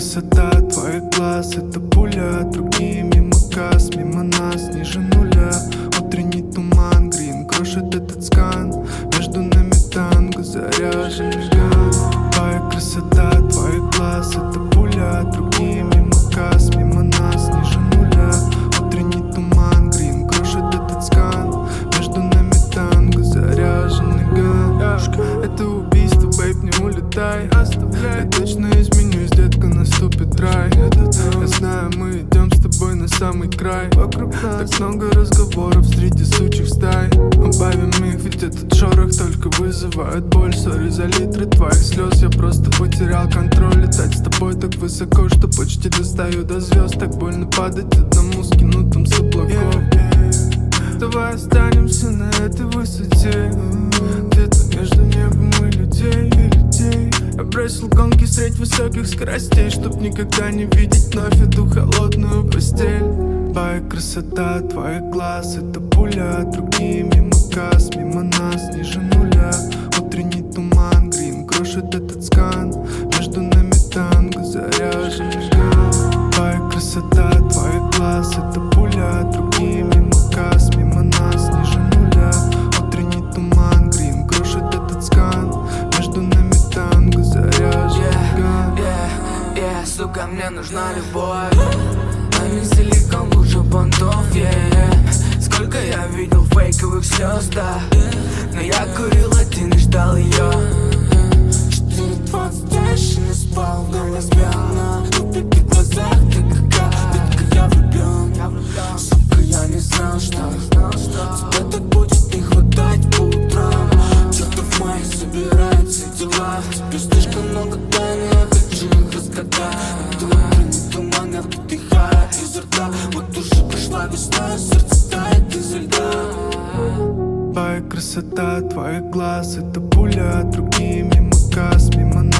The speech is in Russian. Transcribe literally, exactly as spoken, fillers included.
красота твоих глаз, это пуля. Другие мимо касс, мимо нас, ниже нуля. Утренний туман, грин крошит этот скан. Между нами танго, заряженный ган. Твоя красота твоих глаз, это пуля. Другие мимо касс, мимо нас, ниже нуля. Утренний туман, грин крошит этот скан. Между нами танго, заряженный ган. Это убийство, бейб, не улетай. Я точно изменюсь, детка, наступит рай. Я знаю, мы идем с тобой на самый край. Вокруг нас так много разговоров среди сучих стай. Убавим их, ведь этот шорох только вызывает боль. Сори за литры твоих слез, я просто потерял контроль. Летать с тобой так высоко, что почти достаю до звезд. Так больно падать одному скинутым с облаков. Давай останемся на этой высоте, где-то между небом и людей, и людей. Я бросил гонки средь высоких скоростей, чтоб никогда не видеть вновь эту холодную постель. Твоя красота твоих глаз, это пуля. Другие мимо касс, мимо нас, ниже нуля. Утренний туман, грин крошит этот скан. Между нами танго, заряженный ган. Твоя красота твоих глаз, это пуля. Другие мимо касс, мимо нас, ниже нуля. Утренний туман, грин крошит этот скан. Между нами танго, заряженный ган. Yeah, yeah, сука, мне нужна любовь, а не силикон лучше понтов, yeah. Сколько я видел фейковых слез, да, но я курил один и ждал ее. Четыре двадцать дальше не спал, но не спал. В таких глазах ты какая, детка, я влюблен. Сука, я не знал, что тебе так будет не хватать по утрам. Что-то в моих собирается дела. Тебе слишком много тайн, я хочу их разгадать. Это утренний туман, я вдыхаю изо рта. Вот уже пришла весна, сердце тает изо льда. Твоя красота твоих глаз, это пуля. Другие мимо касс, мимо